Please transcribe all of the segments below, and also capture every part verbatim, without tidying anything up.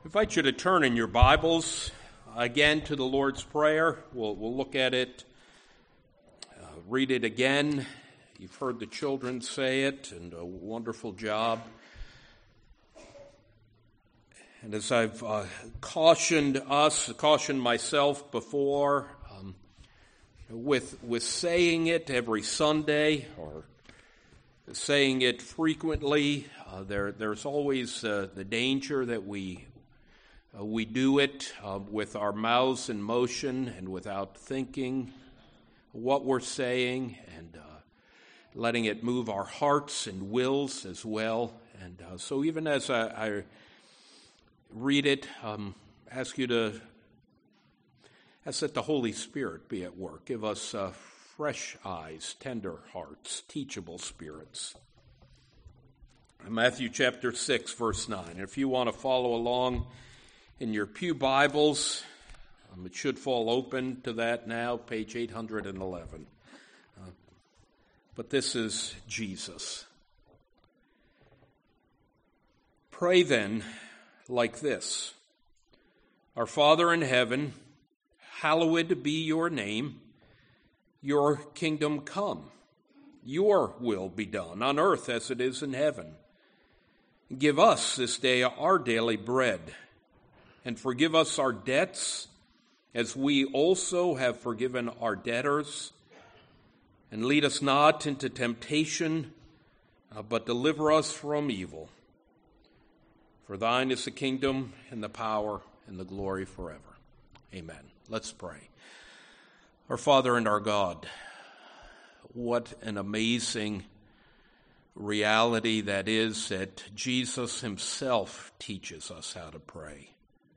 I invite you to turn in your Bibles again to the Lord's Prayer. We'll, we'll look at it, uh, read it again. You've heard the children say it, and a wonderful job. And as I've uh, cautioned us, cautioned myself before, um, with with saying it every Sunday or saying it frequently, uh, there there's always uh, the danger that we uh, we do it uh, with our mouths in motion and without thinking what we're saying, and uh, letting it move our hearts and wills as well. And uh, so even as I, I read it, um, ask you to ask that the Holy Spirit be at work. Give us uh, fresh eyes, tender hearts, teachable spirits. Matthew chapter six, verse nine. If you want to follow along in your pew Bibles, um, it should fall open to that now, page eight hundred eleven. Uh, but this is Jesus. Pray then like this: Our Father in heaven, hallowed be your name. Your kingdom come. Your will be done on earth as it is in heaven. Give us this day our daily bread, and forgive us our debts as we also have forgiven our debtors. And lead us not into temptation, uh, but deliver us from evil. For thine is the kingdom and the power and the glory forever. Amen. Let's pray. Our Father and our God, what an amazing reality that is that Jesus himself teaches us how to pray.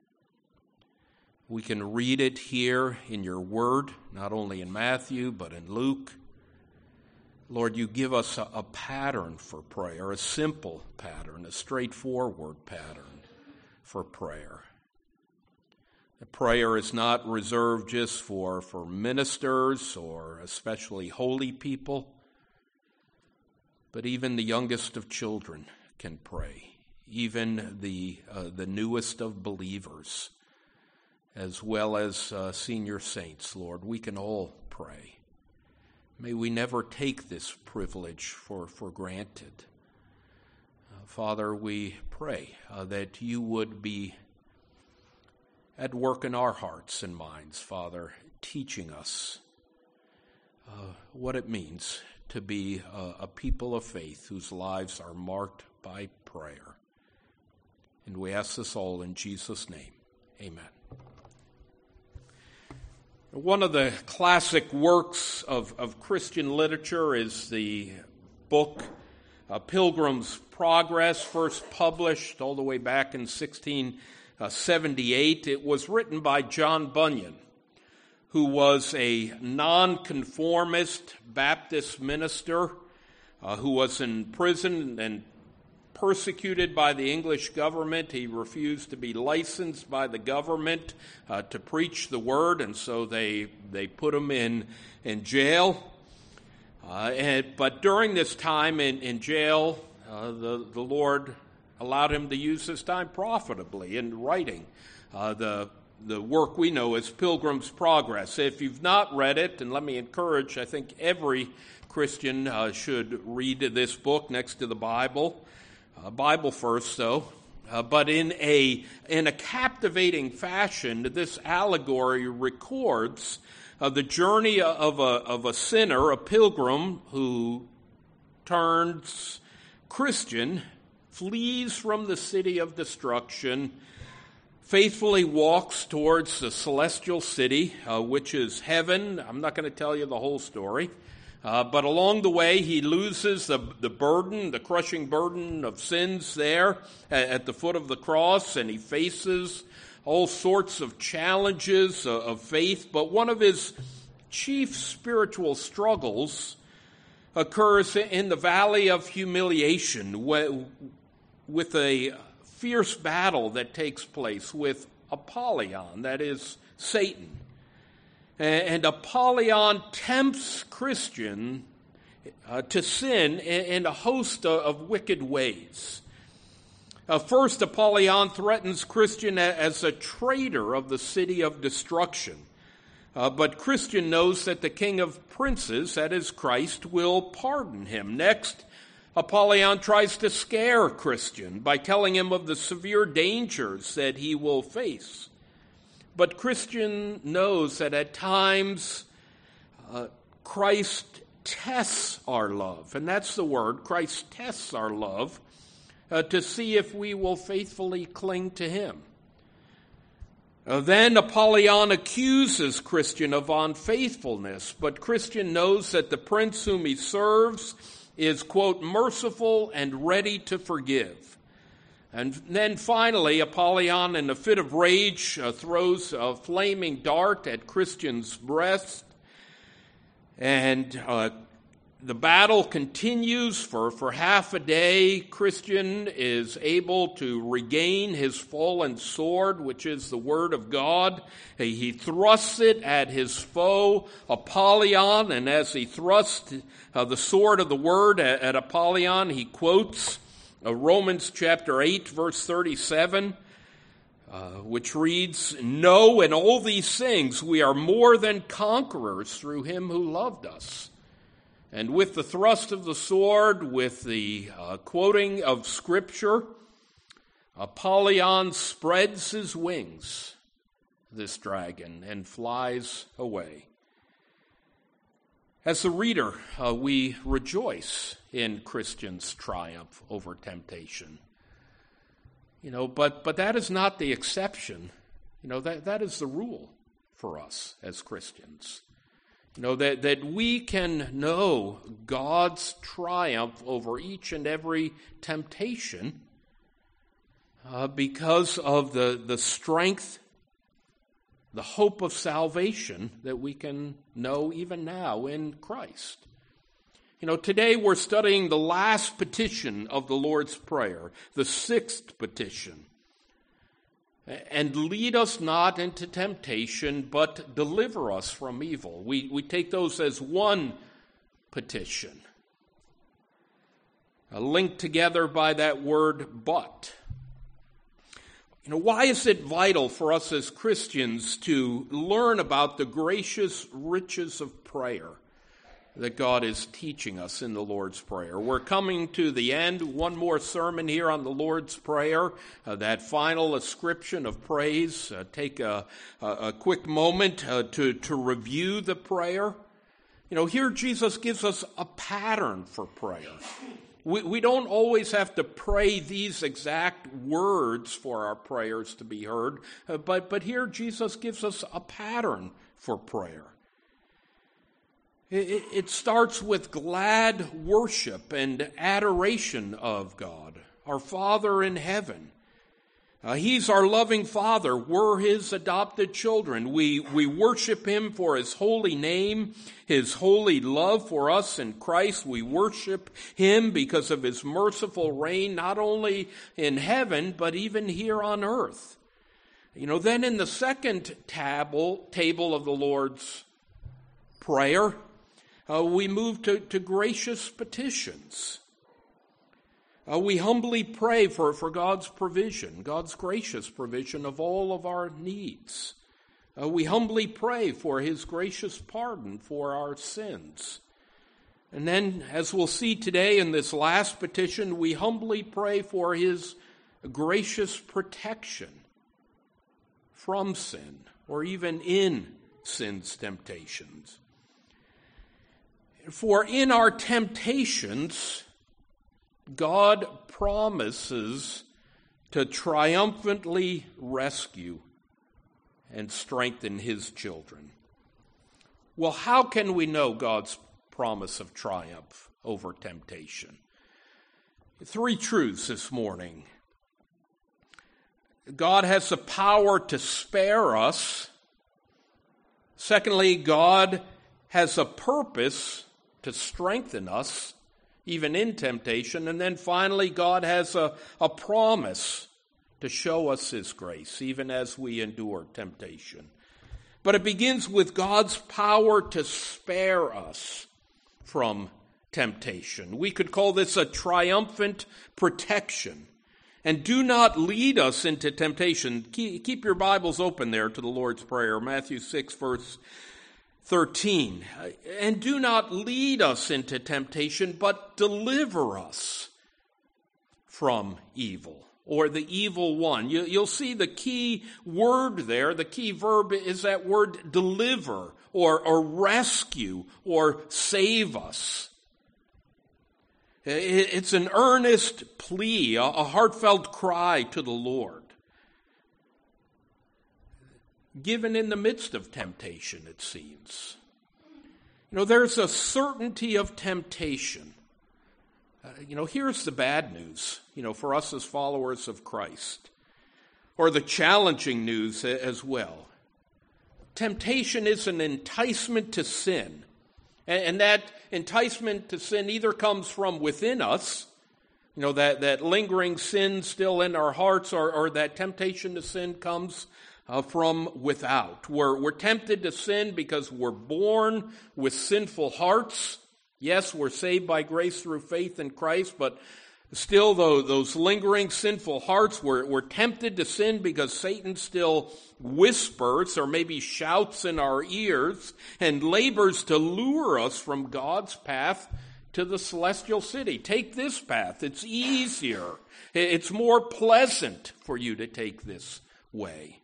We can read it here in your word, not only in Matthew, but in Luke. Lord, you give us a, a pattern for prayer, a simple pattern, a straightforward pattern for prayer. The prayer is not reserved just for, for ministers or especially holy people, but even the youngest of children can pray, even the uh, the newest of believers, as well as uh, senior saints, Lord. We can all pray. May we never take this privilege for, for granted. Uh, Father, we pray uh, that you would be at work in our hearts and minds, Father, teaching us uh, what it means to be a, a people of faith whose lives are marked by prayer. And we ask this all in Jesus' name. Amen. One of the classic works of, of Christian literature is the book uh, Pilgrim's Progress, first published all the way back in sixteen seventy-eight. It was written by John Bunyan, who was a nonconformist Baptist minister uh, who was in prison and persecuted by the English government. He refused to be licensed by the government uh, to preach the word, and so they they put him in, in jail. Uh, and, but during this time in, in jail, uh, the, the Lord allowed him to use his time profitably in writing uh, the the work we know as Pilgrim's Progress. If you've not read it, and let me encourage, I think every Christian uh, should read this book next to the Bible. Uh, Bible first, though. Uh, but in a in a captivating fashion, this allegory records uh, the journey of a of a sinner, a pilgrim who turns Christian, flees from the city of destruction, faithfully walks towards the celestial city, uh, which is heaven. I'm not going to tell you the whole story. Uh, but along the way, he loses the, the burden, the crushing burden of sins there at, at the foot of the cross, and he faces all sorts of challenges uh, of faith. But one of his chief spiritual struggles occurs in the valley of humiliation, with a fierce battle that takes place with Apollyon, that is Satan. And Apollyon tempts Christian uh, to sin in a host of wicked ways. Uh, first, Apollyon threatens Christian as a traitor of the city of destruction. Uh, but Christian knows that the King of Princes, that is Christ, will pardon him. Next, Apollyon tries to scare Christian by telling him of the severe dangers that he will face. But Christian knows that at times uh, Christ tests our love. And that's the word. Christ tests our love uh, to see if we will faithfully cling to him. Uh, then Apollyon accuses Christian of unfaithfulness, but Christian knows that the prince whom he serves is, quote, merciful and ready to forgive. And then finally, Apollyon, in a fit of rage, uh, throws a flaming dart at Christian's breast, and uh, the battle continues for, for half a day. Christian is able to regain his fallen sword, which is the word of God. He thrusts it at his foe, Apollyon, and as he thrusts uh, the sword of the word at, at Apollyon, he quotes uh, Romans chapter eight, verse thirty-seven, uh, which reads, "No, in all these things we are more than conquerors through him who loved us." And with the thrust of the sword, with the uh, quoting of Scripture, Apollyon spreads his wings, this dragon, and flies away. As a reader, uh, we rejoice in Christian's triumph over temptation. You know, but, but that is not the exception. You know, that, that is the rule for us as Christians. You know, that, that we can know God's triumph over each and every temptation uh, because of the, the strength, the hope of salvation that we can know even now in Christ. You know, today we're studying the last petition of the Lord's Prayer, the sixth petition. And lead us not into temptation, but deliver us from evil. We, we take those as one petition, uh, linked together by that word but. You know, why is it vital for us as Christians to learn about the gracious riches of prayer that God is teaching us in the Lord's Prayer? We're coming to the end. One more sermon here on the Lord's Prayer, uh, that final ascription of praise. Uh, take a, a, a quick moment uh, to, to review the prayer. You know, here Jesus gives us a pattern for prayer. We, we don't always have to pray these exact words for our prayers to be heard, uh, but, but here Jesus gives us a pattern for prayer. It starts with glad worship and adoration of God, our Father in heaven. Uh, he's our loving Father. We're his adopted children. We, we worship him for his holy name, his holy love for us in Christ. We worship him because of his merciful reign, not only in heaven, but even here on earth. You know, then in the second table, table of the Lord's Prayer, Uh, we move to, to gracious petitions. Uh, we humbly pray for, for God's provision, God's gracious provision of all of our needs. Uh, we humbly pray for his gracious pardon for our sins. And then, as we'll see today in this last petition, we humbly pray for his gracious protection from sin, or even in sin's temptations. For in our temptations, God promises to triumphantly rescue and strengthen his children. Well, how can we know God's promise of triumph over temptation? Three truths this morning. God has the power to spare us. Secondly, God has a purpose to strengthen us, even in temptation. And then finally, God has a, a promise to show us his grace, even as we endure temptation. But it begins with God's power to spare us from temptation. We could call this a triumphant protection. And do not lead us into temptation. Keep your Bibles open there to the Lord's Prayer, Matthew six, verse thirteen. And do not lead us into temptation, but deliver us from evil, or the evil one. You'll see the key word there, the key verb is that word deliver, or, or rescue, or save us. It's an earnest plea, a heartfelt cry to the Lord, given in the midst of temptation, it seems. You know, there's a certainty of temptation. Uh, you know, here's the bad news, you know, for us as followers of Christ, or the challenging news as well. Temptation is an enticement to sin. And that enticement to sin either comes from within us, you know, that, that lingering sin still in our hearts, or, or that temptation to sin comes uh, from without. We're, we're tempted to sin because we're born with sinful hearts. Yes, we're saved by grace through faith in Christ, but still though, those lingering sinful hearts, we're, we're tempted to sin because Satan still whispers or maybe shouts in our ears and labors to lure us from God's path to the celestial city. Take this path. It's easier. It's more pleasant for you to take this way.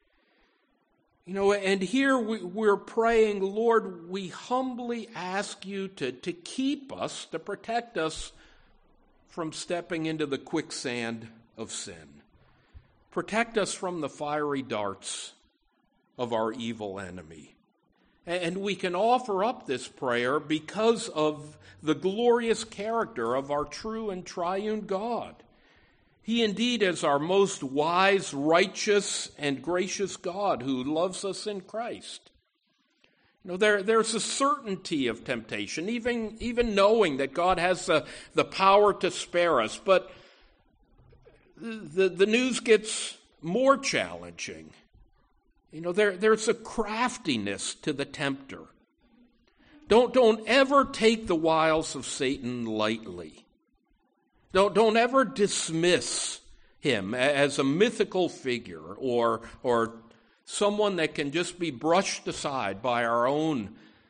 You know, and here we, we're praying, Lord, we humbly ask you to, to keep us, to protect us from stepping into the quicksand of sin. Protect us from the fiery darts of our evil enemy. And we can offer up this prayer because of the glorious character of our true and triune God. He indeed is our most wise, righteous, and gracious God who loves us in Christ. You know, there, there's a certainty of temptation, even, even knowing that God has the, the power to spare us. But the, the news gets more challenging. You know, there, there's a craftiness to the tempter. Don't, don't ever take the wiles of Satan lightly. Don't, don't ever dismiss him as a mythical figure or, or someone that can just be brushed aside by our own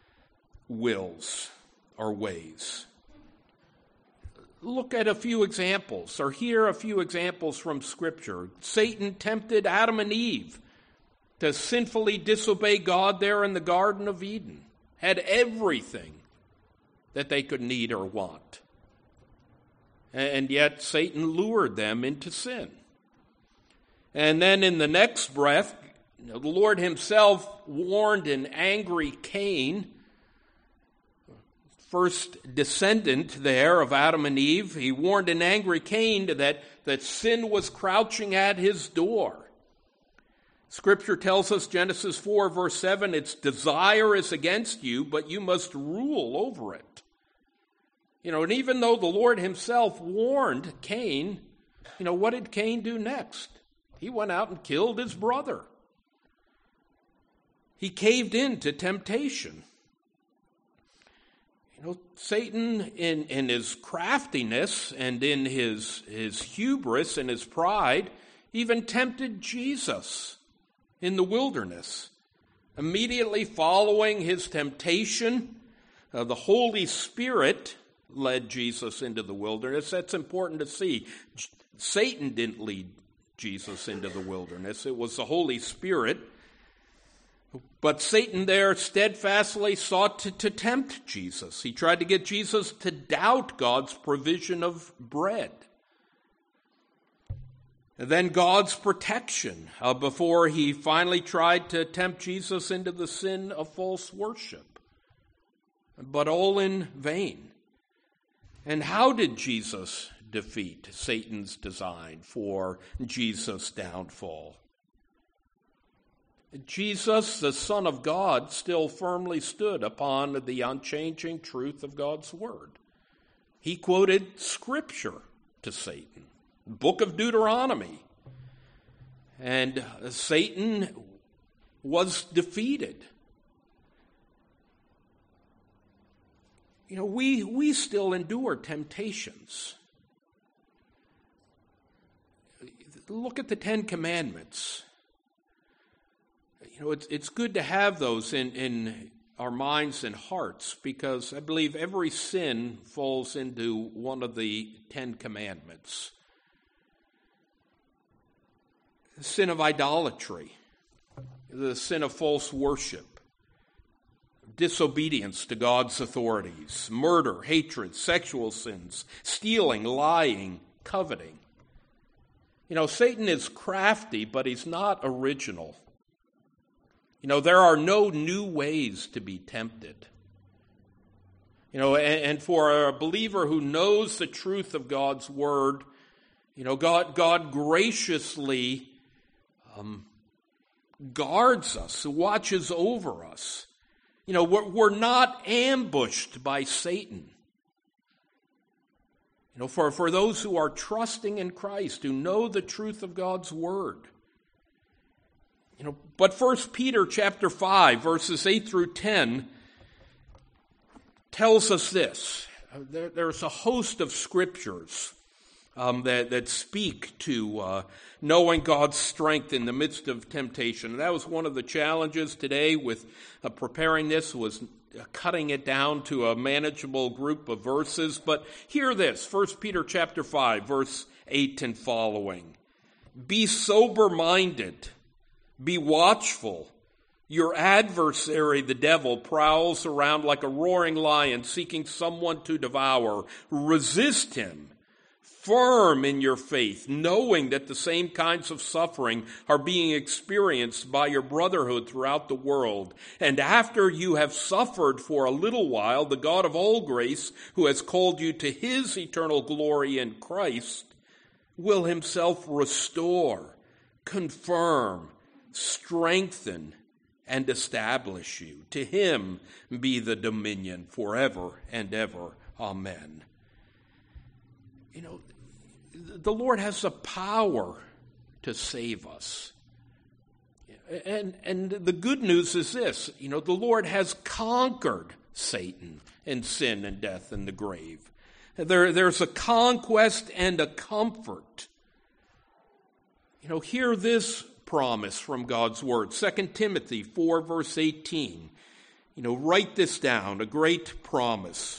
wills or ways. Look at a few examples, or hear a few examples from Scripture. Satan tempted Adam and Eve to sinfully disobey God there in the Garden of Eden. Had everything that they could need or want. And yet Satan lured them into sin. And then in the next breath, you know, the Lord himself warned an angry Cain, first descendant there of Adam and Eve. He warned an angry Cain that, that sin was crouching at his door. Scripture tells us, Genesis four, verse seven, its desire is against you, but you must rule over it. You know, and even though the Lord himself warned Cain, you know, what did Cain do next? He went out and killed his brother. He caved in to temptation. You know, Satan, in, in his craftiness and in his, his hubris and his pride, even tempted Jesus in the wilderness. Immediately following his temptation, uh, the Holy Spirit led Jesus into the wilderness. That's important to see. Satan didn't lead Jesus into the wilderness. It was the Holy Spirit. But Satan there steadfastly sought to, to tempt Jesus. He tried to get Jesus to doubt God's provision of bread. And then God's protection uh, before he finally tried to tempt Jesus into the sin of false worship. But all in vain. And how did Jesus defeat Satan's design for Jesus' downfall? Jesus, the Son of God, still firmly stood upon the unchanging truth of God's Word. He quoted Scripture to Satan, the book of Deuteronomy. And Satan was defeated. You know, we, we still endure temptations. look at the Ten Commandments. You know, it's it's good to have those in, in our minds and hearts, because I believe every sin falls into one of the Ten Commandments. The sin of idolatry, the sin of false worship, disobedience to God's authorities, murder, hatred, sexual sins, stealing, lying, coveting. You know, Satan is crafty, but he's not original. You know, there are no new ways to be tempted. You know, and, and for a believer who knows the truth of God's word, you know, God, God graciously um, guards us, watches over us. You know, we're, we're not ambushed by Satan. You know, for, for those who are trusting in Christ, who know the truth of God's word. You know, but First Peter chapter five, verses eight through ten, tells us this. There, there's a host of scriptures um, that, that speak to uh, knowing God's strength in the midst of temptation. And that was one of the challenges today with uh, preparing this, was cutting it down to a manageable group of verses. But hear this, First Peter chapter five, verse eight and following. Be sober-minded, be watchful. Your adversary, the devil, prowls around like a roaring lion, seeking someone to devour. Resist him, firm in your faith, knowing that the same kinds of suffering are being experienced by your brotherhood throughout the world. And after you have suffered for a little while, the God of all grace, who has called you to his eternal glory in Christ, will himself restore, confirm, strengthen, and establish you. To him be the dominion forever and ever. Amen. You know, the Lord has the power to save us. And, and the good news is this, you know, the Lord has conquered Satan and sin and death and the grave. There, there's a conquest and a comfort. You know, hear this promise from God's word. Second Timothy four, verse eighteen. You know, write this down, a great promise.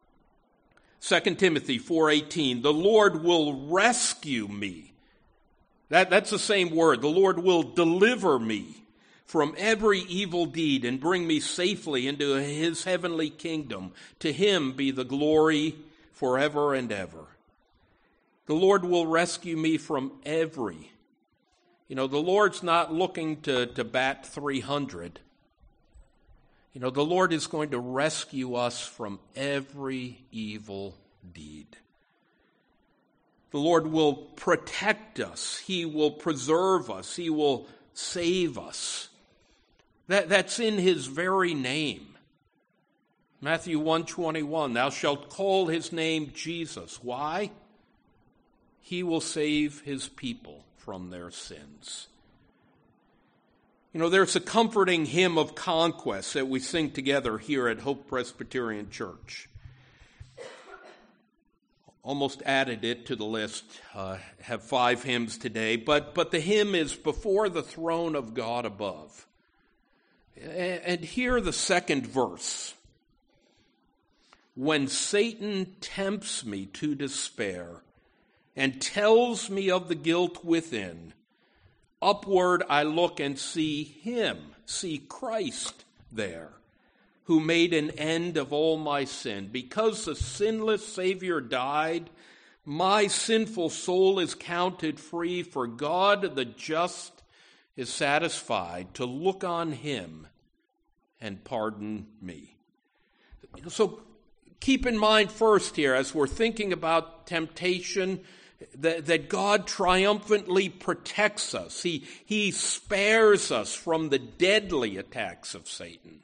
Second Timothy four eighteen, the Lord will rescue me. That, that's the same word. The Lord will deliver me from every evil deed and bring me safely into his heavenly kingdom. To him be the glory forever and ever. The Lord will rescue me from every. You know, the Lord's not looking to, to bat three hundred. You know, the Lord is going to rescue us from every evil deed. The Lord will protect us. He will preserve us. He will save us. That, that's in his very name. Matthew one twenty-one, thou shalt call his name Jesus. Why? He will save his people from their sins. You know, there's a comforting hymn of conquest that we sing together here at Hope Presbyterian Church. Almost added it to the list, uh, have five hymns today, but, but the hymn is Before the Throne of God Above. And hear the second verse. When Satan tempts me to despair and tells me of the guilt within, upward I look and see him, see Christ there, who made an end of all my sin. Because the sinless Savior died, my sinful soul is counted free, for God the just is satisfied to look on him and pardon me. So keep in mind first here, as we're thinking about temptation, That, that God triumphantly protects us. He, he spares us from the deadly attacks of Satan.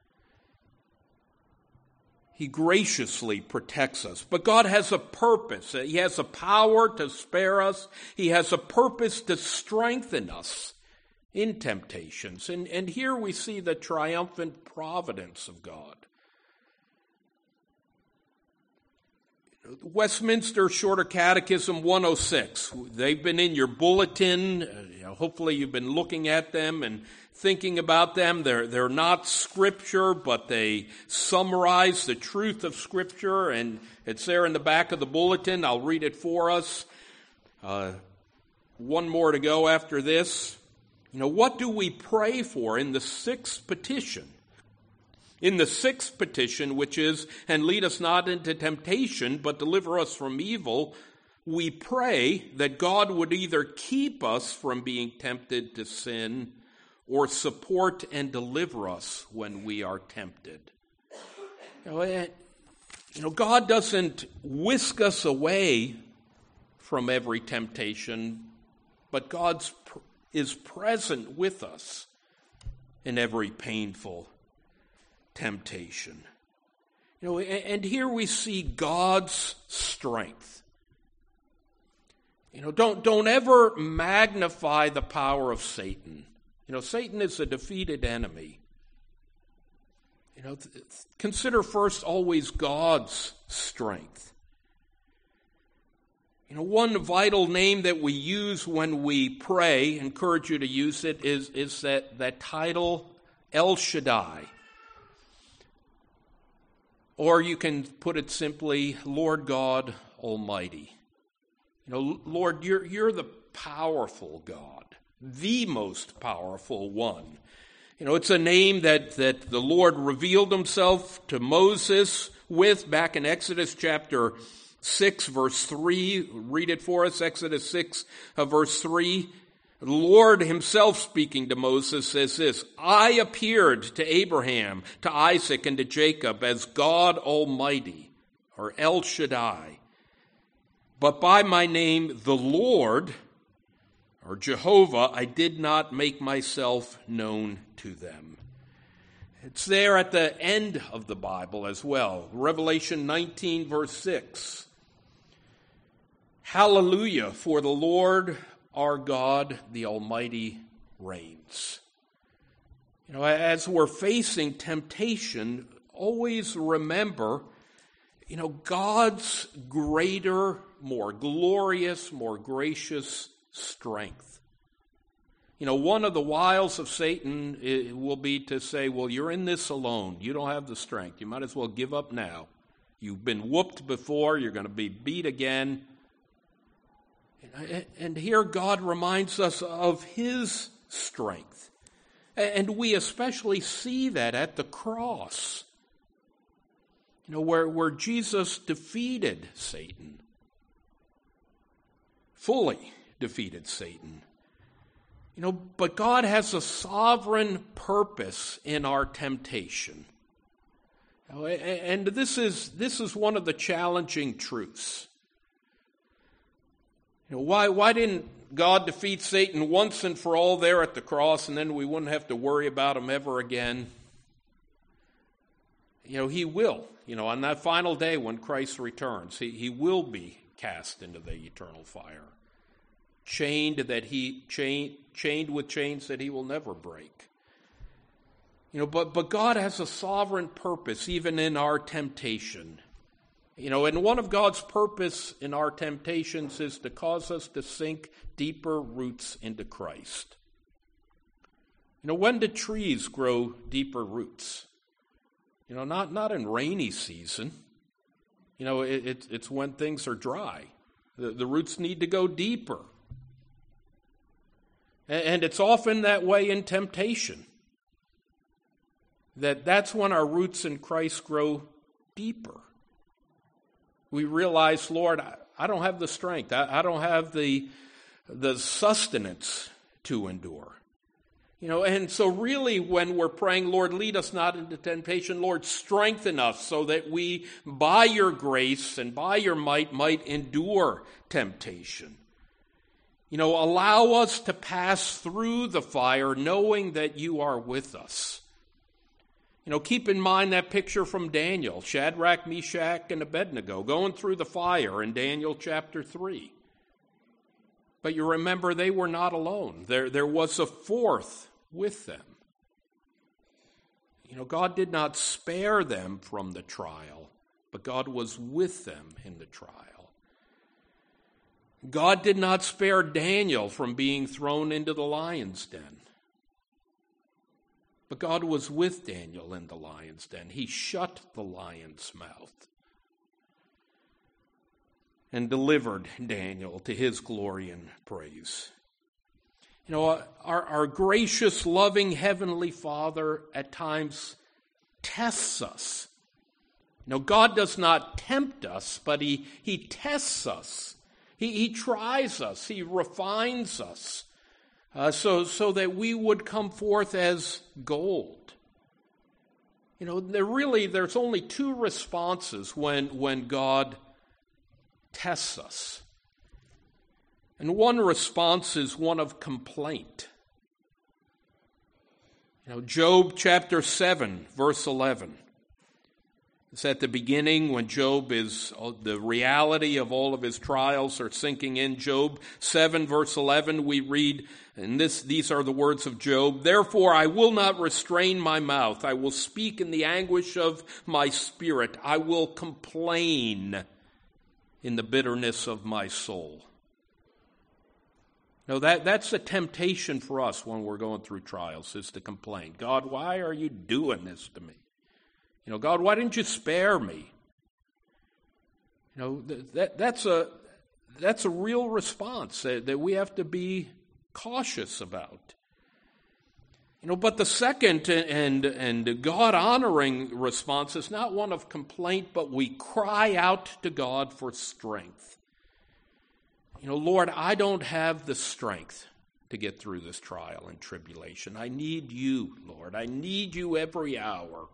He graciously protects us. But God has a purpose. He has a power to spare us. He has a purpose to strengthen us in temptations. And, and here we see the triumphant providence of God. Westminster Shorter Catechism one oh six. They've been in your bulletin. Uh, you know, hopefully you've been looking at them and thinking about them. They're, they're not Scripture, but they summarize the truth of Scripture, and it's there in the back of the bulletin. I'll read it for us. Uh, one more to go after this. You know, what do we pray for in the sixth petition? In the sixth petition, which is, and lead us not into temptation, but deliver us from evil, we pray that God would either keep us from being tempted to sin or support and deliver us when we are tempted. You know, it, you know, God doesn't whisk us away from every temptation, but God is present with us in every painful temptation. You know, and here we see God's strength. You know, don't, don't ever magnify the power of Satan. You know, Satan is a defeated enemy. You know, th- consider first always God's strength. You know, one vital name that we use when we pray, encourage you to use it, is, is that, that title, El Shaddai. Or you can put it simply, Lord God Almighty. You know, Lord, you're, you're the powerful God, the most powerful one. You know, it's a name that, that the Lord revealed himself to Moses with back in Exodus chapter six, verse three. Read it for us, Exodus six, uh, verse three. The Lord himself speaking to Moses says this, I appeared to Abraham, to Isaac, and to Jacob as God Almighty, or El Shaddai. But by my name, the Lord, or Jehovah, I did not make myself known to them. It's there at the end of the Bible as well. Revelation nineteen, verse six. Hallelujah, for the Lord our God, the Almighty, reigns. You know, as we're facing temptation, always remember, you know, God's greater, more glorious, more gracious strength. You know, one of the wiles of Satan will be to say, well, you're in this alone. You don't have the strength. You might as well give up now. You've been whooped before. You're going to be beat again. And here God reminds us of his strength. And we especially see that at the cross. You know, where, where Jesus defeated Satan. Fully defeated Satan. You know, but God has a sovereign purpose in our temptation. And this is, this is one of the challenging truths. You know, why, why didn't God defeat Satan once and for all there at the cross, and then we wouldn't have to worry about him ever again? You know, he will. You know, on that final day when Christ returns, he, he will be cast into the eternal fire. Chained that he chained, chained with chains that he will never break. You know, but, but God has a sovereign purpose even in our temptation. You know, and one of God's purpose in our temptations is to cause us to sink deeper roots into Christ. You know, when do trees grow deeper roots? You know, not, not in rainy season. You know, it, it, it's when things are dry. The, the roots need to go deeper. And, and it's often that way in temptation. That that's when our roots in Christ grow deeper. We realize, Lord, I, I don't have the strength. I, I don't have the, the sustenance to endure. You know, and so really when we're praying, Lord, lead us not into temptation, Lord, strengthen us so that we, by your grace and by your might, might endure temptation. You know, allow us to pass through the fire knowing that you are with us. You know, keep in mind that picture from Daniel, Shadrach, Meshach, and Abednego going through the fire in Daniel chapter three. But you remember they were not alone. There, there was a fourth with them. You know, God did not spare them from the trial, but God was with them in the trial. God did not spare Daniel from being thrown into the lion's den, but God was with Daniel in the lion's den. He shut the lion's mouth and delivered Daniel to his glory and praise. You know, our, our gracious, loving Heavenly Father at times tests us. You know, God does not tempt us, but He, he tests us. He, he tries us. He refines us uh, so, so that we would come forth as gold. You know, there really, there's only two responses when, when God tests us. And one response is one of complaint. You know, Job chapter seven, verse eleven. It's at the beginning when Job is, the reality of all of his trials are sinking in. Job seven, verse eleven, we read, and this, these are the words of Job, "Therefore I will not restrain my mouth. I will speak in the anguish of my spirit. I will complain in the bitterness of my soul." No, that, that's a temptation for us when we're going through trials, is to complain. God, why are you doing this to me? You know, God, why didn't you spare me? You know, that, that's a that's a real response that, that we have to be cautious about. You know, but the second and, and God-honoring response is not one of complaint, but we cry out to God for strength. You know, Lord, I don't have the strength to get through this trial and tribulation. I need you, Lord. I need you every hour.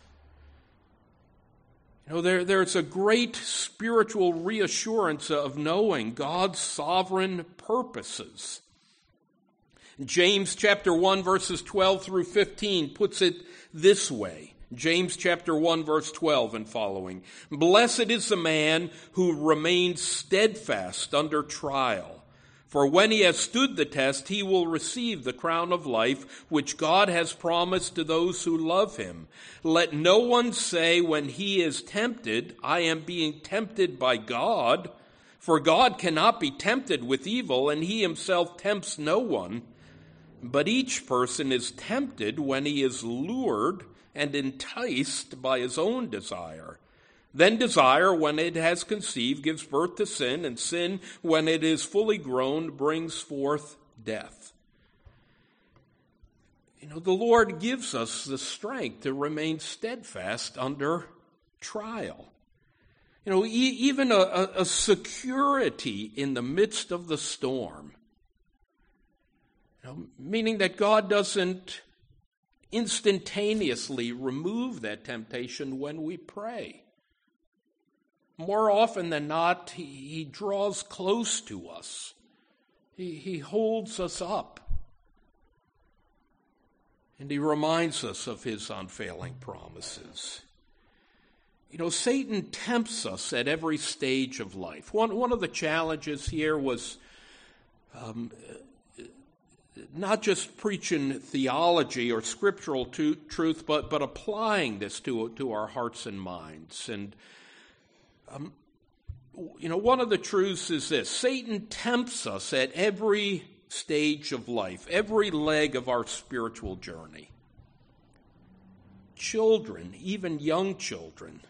You know, there, there's a great spiritual reassurance of knowing God's sovereign purposes. James chapter one, verses twelve through fifteen puts it this way. James chapter one, verse twelve and following. "Blessed is the man who remains steadfast under trial. For when he has stood the test, he will receive the crown of life, which God has promised to those who love him. Let no one say when he is tempted, I am being tempted by God. For God cannot be tempted with evil, and he himself tempts no one. But each person is tempted when he is lured and enticed by his own desire. Then desire, when it has conceived, gives birth to sin, and sin, when it is fully grown, brings forth death." You know, the Lord gives us the strength to remain steadfast under trial. You know, e- even a, a security in the midst of the storm. You know, meaning that God doesn't instantaneously remove that temptation when we pray. More often than not, he, he draws close to us. He, he holds us up. And he reminds us of his unfailing promises. You know, Satan tempts us at every stage of life. One, one of the challenges here was um, not just preaching theology or scriptural to, truth, but, but applying this to, to our hearts and minds. And Um, you know, one of the truths is this: Satan tempts us at every stage of life, every leg of our spiritual journey. Children, even young children,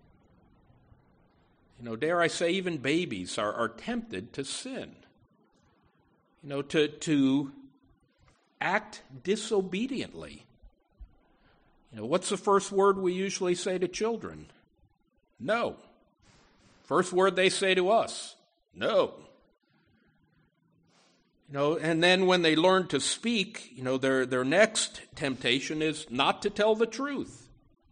you know, dare I say even babies are, are tempted to sin, you know, to, to act disobediently. You know, what's the first word we usually say to children? No. First word they say to us, no. You know, and then when they learn to speak, you know, their, their next temptation is not to tell the truth.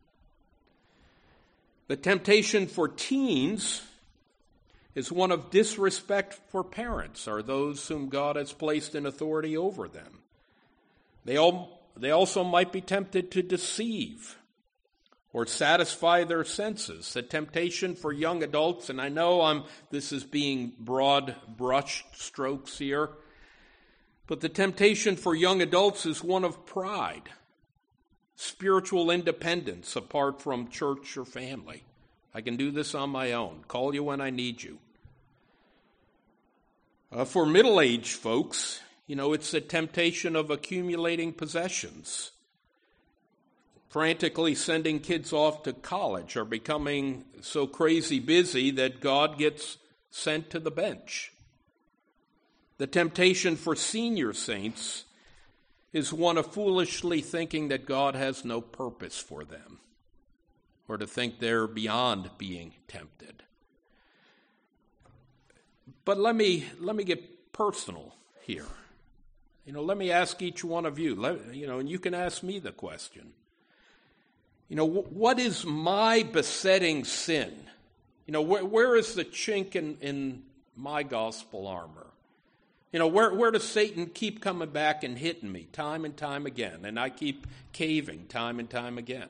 The temptation for teens is one of disrespect for parents or those whom God has placed in authority over them. They all, they also might be tempted to deceive or satisfy their senses. The temptation for young adults, and I know I'm this is being broad brush strokes here, but the temptation for young adults is one of pride, spiritual independence apart from church or family. I can do this on my own. Call you when I need you. Uh, for middle-aged folks, you know, it's the temptation of accumulating possessions, frantically sending kids off to college, or becoming so crazy busy that God gets sent to the bench. The temptation for senior saints is one of foolishly thinking that God has no purpose for them, or to think they're beyond being tempted. But let me let me get personal here. You know, let me ask each one of you, let, you know, and you can ask me the question. You know, what is my besetting sin? You know, where, where is the chink in, in my gospel armor? You know, where, where does Satan keep coming back and hitting me time and time again, and I keep caving time and time again?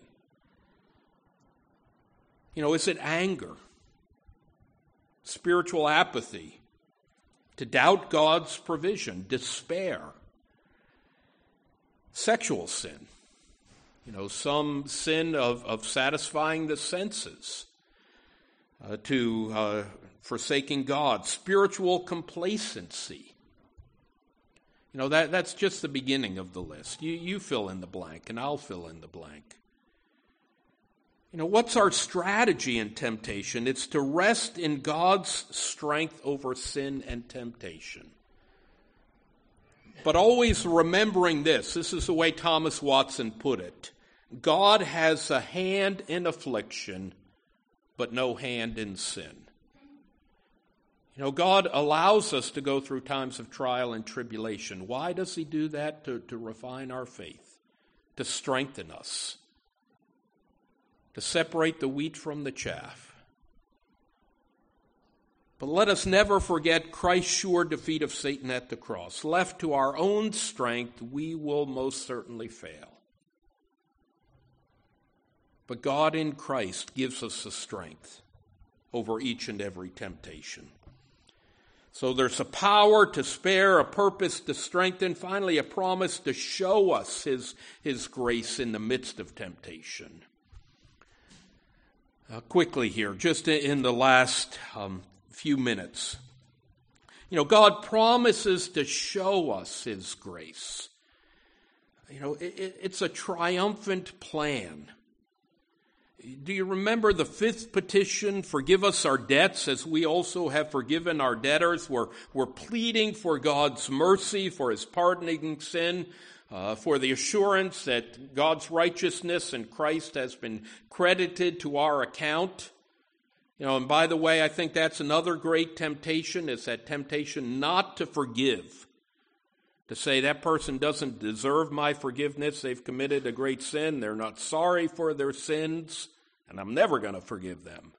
You know, is it anger, spiritual apathy, to doubt God's provision, despair, sexual sin? You know, some sin of, of satisfying the senses, uh, to uh, forsaking God, spiritual complacency. You know, that, that's just the beginning of the list. You, you fill in the blank, and I'll fill in the blank. You know, what's our strategy in temptation? It's to rest in God's strength over sin and temptation. But always remembering this, this is the way Thomas Watson put it: God has a hand in affliction, but no hand in sin. You know, God allows us to go through times of trial and tribulation. Why does he do that? To, to refine our faith, to strengthen us, to separate the wheat from the chaff. But let us never forget Christ's sure defeat of Satan at the cross. Left to our own strength, we will most certainly fail. But God in Christ gives us the strength over each and every temptation. So there's a power to spare, a purpose to strengthen, finally a promise to show us his, his grace in the midst of temptation. Uh, quickly here, just in the last um, few minutes. You know, God promises to show us his grace. You know, it, it's a triumphant plan. Do you remember the fifth petition, forgive us our debts as we also have forgiven our debtors? We're, we're pleading for God's mercy, for his pardoning sin, uh, for the assurance that God's righteousness in Christ has been credited to our account. You know, and by the way, I think that's another great temptation, is that temptation not to forgive. To say that person doesn't deserve my forgiveness, they've committed a great sin, they're not sorry for their sins, and I'm never going to forgive them.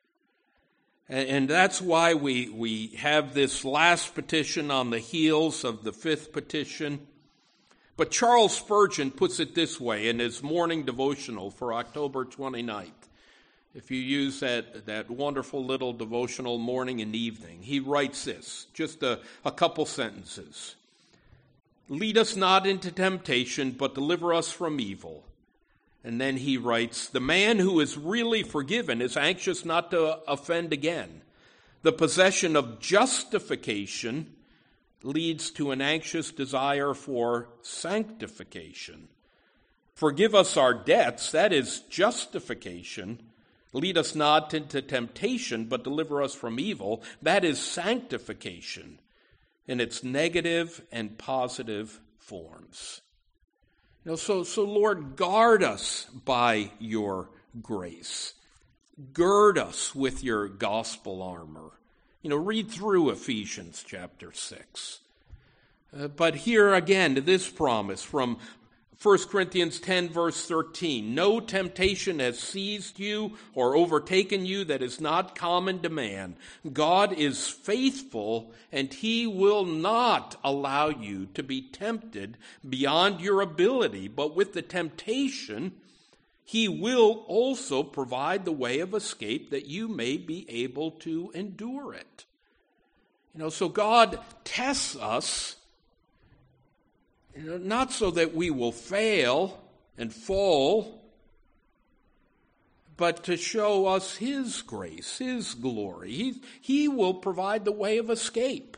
And, and that's why we, we have this last petition on the heels of the fifth petition. But Charles Spurgeon puts it this way in his morning devotional for October twenty-ninth. If you use that, that wonderful little devotional morning and evening, he writes this, just a, a couple sentences. Lead us not into temptation, but deliver us from evil. And then he writes, the man who is really forgiven is anxious not to offend again. The possession of justification leads to an anxious desire for sanctification. Forgive us our debts, that is justification. Lead us not into temptation, but deliver us from evil, that is sanctification, in its negative and positive forms. You know, so, so Lord, guard us by your grace. Gird us with your gospel armor. You know, read through Ephesians chapter six. Uh, but here again, this promise from First Corinthians ten, verse thirteen, no temptation has seized you or overtaken you that is not common to man. God is faithful, and he will not allow you to be tempted beyond your ability. But with the temptation, he will also provide the way of escape that you may be able to endure it. You know, so God tests us, you know, not so that we will fail and fall, but to show us his grace, his glory. He, he will provide the way of escape.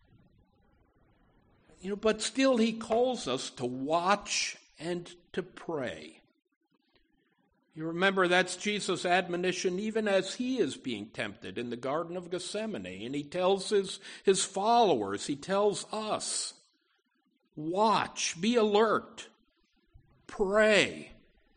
You know, but still he calls us to watch and to pray. You remember that's Jesus' admonition even as he is being tempted in the Garden of Gethsemane. And he tells his, his followers, he tells us, watch, be alert, pray.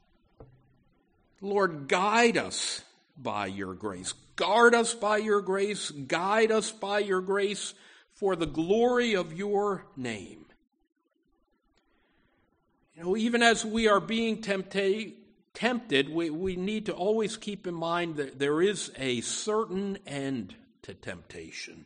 Lord, guide us by your grace. Guard us by your grace. Guide us by your grace for the glory of your name. You know, even as we are being tempta- tempted, we, we need to always keep in mind that there is a certain end to temptation.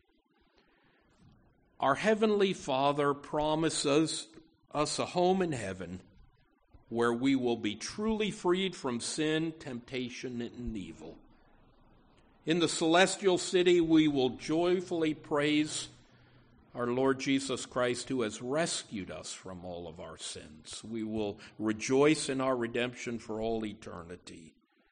Our Heavenly Father promises us a home in heaven where we will be truly freed from sin, temptation, and evil. In the celestial city, we will joyfully praise our Lord Jesus Christ, who has rescued us from all of our sins. We will rejoice in our redemption for all eternity.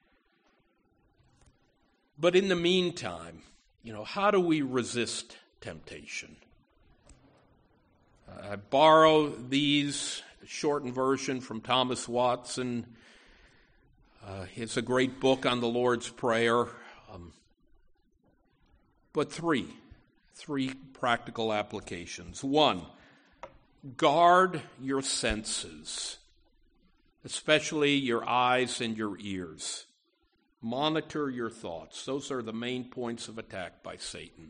But in the meantime, you know, how do we resist temptation? Uh, I borrow these shortened version from Thomas Watson. Uh, it's a great book on the Lord's Prayer. Um, but three, three practical applications. One, guard your senses, especially your eyes and your ears. Monitor your thoughts. Those are the main points of attack by Satan.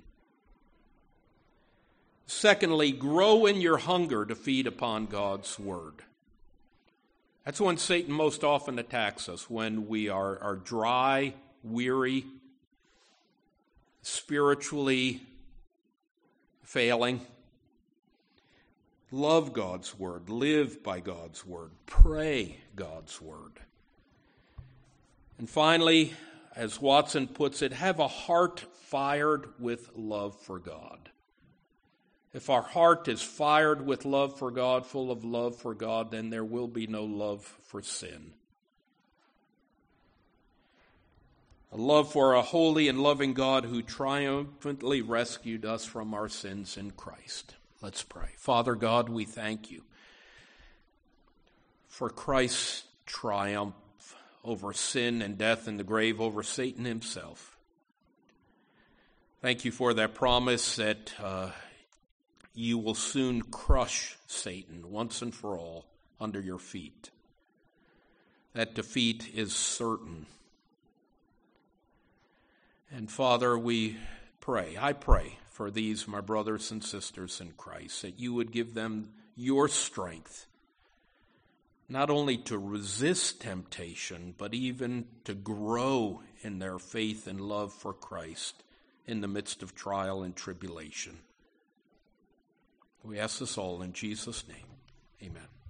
Secondly, grow in your hunger to feed upon God's word. That's when Satan most often attacks us, when we are, are dry, weary, spiritually failing. Love God's word. Live by God's word. Pray God's word. And finally, as Watson puts it, have a heart fired with love for God. If our heart is fired with love for God, full of love for God, then there will be no love for sin. A love for a holy and loving God who triumphantly rescued us from our sins in Christ. Let's pray. Father God, we thank you for Christ's triumph over sin and death and the grave, over Satan himself. Thank you for that promise that uh, you will soon crush Satan once and for all under your feet. That defeat is certain. And Father, we pray, I pray for these, my brothers and sisters in Christ, that you would give them your strength, not only to resist temptation, but even to grow in their faith and love for Christ in the midst of trial and tribulation. We ask this all in Jesus' name. Amen.